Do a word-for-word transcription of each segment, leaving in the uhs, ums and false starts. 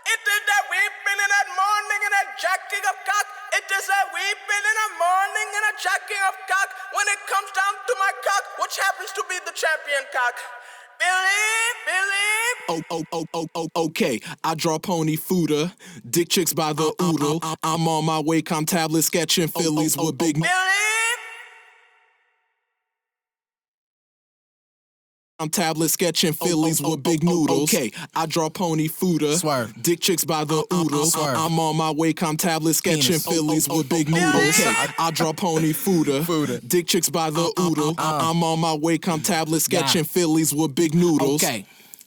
It is that weeping in that morning and that jacking of cock. It is that weeping in the morning and a jacking of cock. When it comes down to my cock, which happens to be the champion cock. Believe, believe. Oh, oh, oh, oh, oh, okay. I draw pony fooder, dick chicks by the oodle. I'm on my way, com tablet sketching Phillies with big. Believe. I'm tablet sketching Phillies with big noodles. Okay, I draw pony fooder, Swerve. dick chicks by the oodle. Swerve. I'm on my way, com tablet sketching Penis. Phillies with big noodles. Okay, I draw pony fooder, Fooder. dick chicks by the oodle. I'm on my way, com tablet sketching Phillies with big noodles. Okay.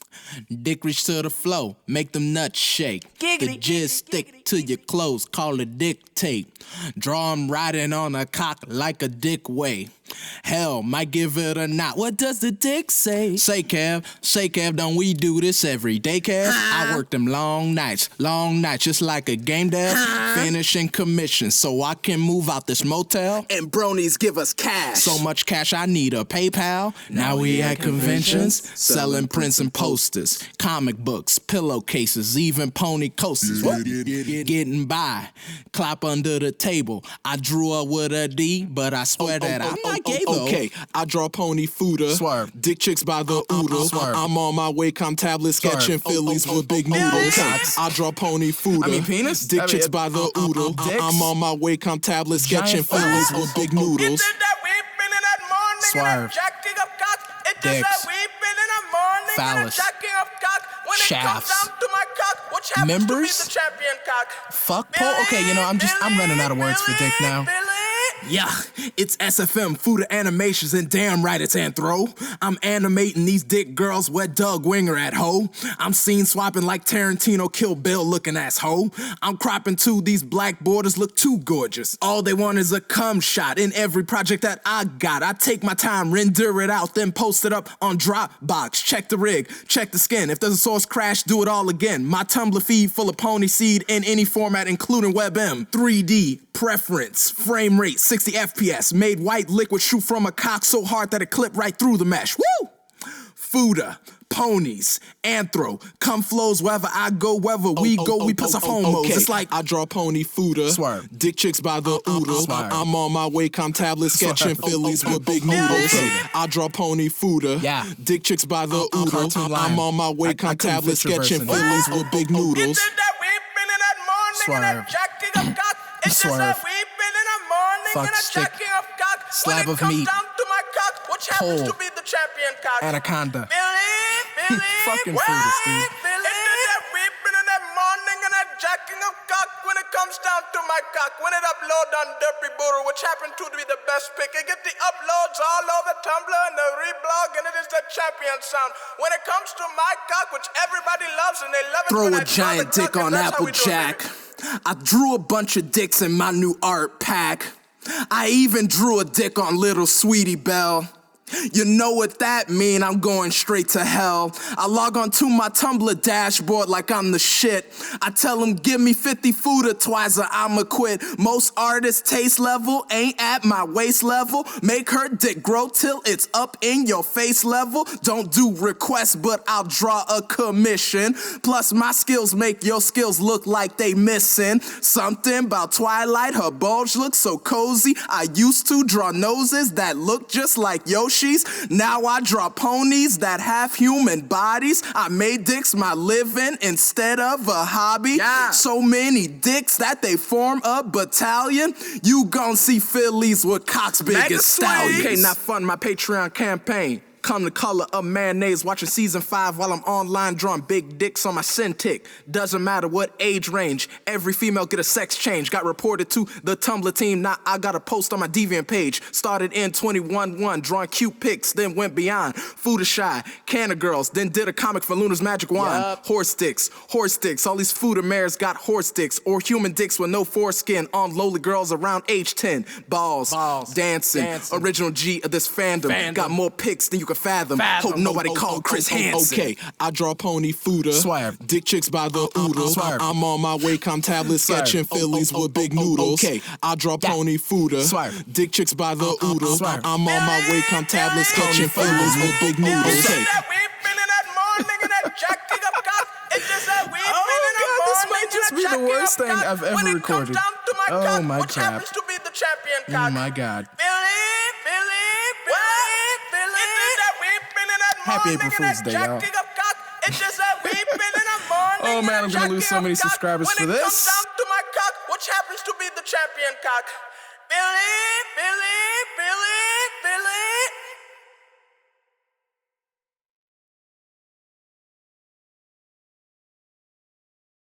Dick reach to the flow, make them nuts shake. The jizz stick to your clothes, call it dictate. Draw 'em riding on a cock like a dick way. Hell, might give it a knot. What does the dick say? Say, Kev, say, Kev, don't we do this every day, Kev? I work them long nights, long nights, just like a game dev. Finishing commission so I can move out this motel. And bronies give us cash. So much cash, I need a PayPal. Now we at conventions, selling prints and posters, comic books, pillowcases, even pony coasters. Getting by, clap under the table. I drew up with a D, but I swear that I'm not gay though. Okay, I draw pony fooder, Swerve. dick chicks by the oodle. Swerve. I'm on my way, com tablet sketching Swerve. Phillies with big noodles. Cocks. I draw pony fooder, I mean penis? dick I mean, chicks by the uh, uh, oodle. uh, dicks? I'm on my way, com tablet sketching Giant Phillies fools. with big It noodles. is that weeping in that morning and Swerve. that jacking of cock. It is Dicks. that weeping in the morning and Phallus. a jacking of cock. When it comes Shafts. down to my cock, which happens Members? to be the champion cock. Fuck Paul. Okay, you know, I'm just, I'm running out of words for dick now. Billy. Yeah, it's S F M, Food Animations, and damn right it's Anthro. I'm animating these dick girls, wet Doug Winger at ho. I'm scene swapping like Tarantino, Kill Bill looking ass ho. I'm cropping too, these black borders look too gorgeous. All they want is a cum shot in every project that I got. I take my time, render it out, then post it up on Dropbox. Check the rig, check the skin. If there's a source crash, do it all again. My Tumblr feed full of pony seed in any format, including WebM. three D, preference, frame rate, sixty F P S. Made white liquid shoot from a cock so hard that it clipped right through the mesh. Woo! Fooder, ponies, anthro, cum flows wherever I go, wherever we oh, go, oh, we oh, piss off oh, homos. okay. It's like I draw pony fooder, Swerve. dick chicks by the oodle. Swerve. I'm on my way, com tablet sketching Swerve. Phillies Oh, oh, with big oh, oh, noodles. okay. I draw pony fooder, Yeah. dick chicks by the Uh, oodle. cartoon lion. I'm on my way, I- I com couldn't tablet fit your verse sketching in there. Phillies with big It noodles. is that weeping in that morning and that Swerve. jacking of cock. It is Swerve. that weeping in the morning Fuck and a stick. jacking of cock. Slab when it of comes meat. down to my cock, which happens Pole. to be the champion cock. Anaconda. Believe, believe, Fucking well, foolish, dude. believe. It is that weeping in that morning and that jacking of cock. When it comes down to my cock, when it upload on Derpy Booter, which happened to be the best pick, it get the uploads all over Tumblr and the reblog, and it is the champion sound. When it comes to my cock, which everybody loves and they love it. Throw when a I draw giant the dick cock, on and that's how we do it, Applejack. baby. I drew a bunch of dicks in my new art pack. I even drew a dick on little Sweetie Belle. You know what that mean, I'm going straight to hell. I log on to my Tumblr dashboard like I'm the shit. I tell them give me fifty fooder twice or I'ma quit. Most artists' taste level ain't at my waist level. Make her dick grow till it's up in your face level. Don't do requests, but I'll draw a commission. Plus my skills make your skills look like they missing. Something about Twilight, her bulge looks so cozy. I used to draw noses that look just like Yoshi. Now I draw ponies that have human bodies. I made dicks my living instead of a hobby. Yeah. So many dicks that they form a battalion. You gon' see Phillies with cocks big Mega as stallions. swings. Okay, not fun. My Patreon campaign. Come the color of mayonnaise, watching season five while I'm online drawing big dicks on my Cintiq. Doesn't matter what age range, every female get a sex change. Got reported to the Tumblr team, now I got a post on my Deviant page. Started in twenty-one one, drawing cute pics, then went beyond. Food is shy, Canna Girls, then did a comic for Luna's Magic Wand. Yep. Horse dicks, horse dicks, all these food mares got horse dicks, or human dicks with no foreskin on lowly girls around age ten. Balls, Balls. dancing, Dancing. original G of this fandom. Fandom. Got more pics than you can fathom. Fathom. Hope nobody Oh, oh, called oh, Chris oh, oh, Hansen. okay. I draw pony fooder. Swerve. Dick chicks by the oodle. Swerve. I'm on my way, com tablet Swerve. sketching Oh, Phillies oh, oh, with big oh, oh, noodles. okay. I draw Yeah. pony fooder. Swerve. Dick chicks by the oodle. Swerve. I'm on my way, com tablet sketching Pony Phillies with big noodles. It is Okay. that weeping in that morning and that jacking of cock. It is that weeping Oh, in the God, this must be the worst thing I've ever recorded. Oh my which crap. happens to be the champion Oh cock. my god. Philly, Philly, Philly, Philly. It's that weeping in that Happy morning April and Fool's that Day, y'all. jacking up cock. It's just that weeping in the morning. Oh, and man, that I'm gonna lose jacking so up many cock. subscribers When for it this. comes down